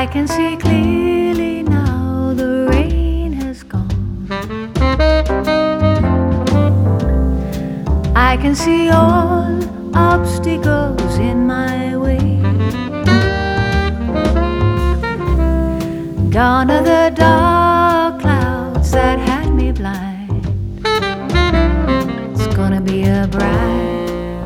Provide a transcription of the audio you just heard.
can see clearly now, the rain has gone. I can see all obstacles in my way. Gone are the dark clouds that had me blind. It's gonna be a bright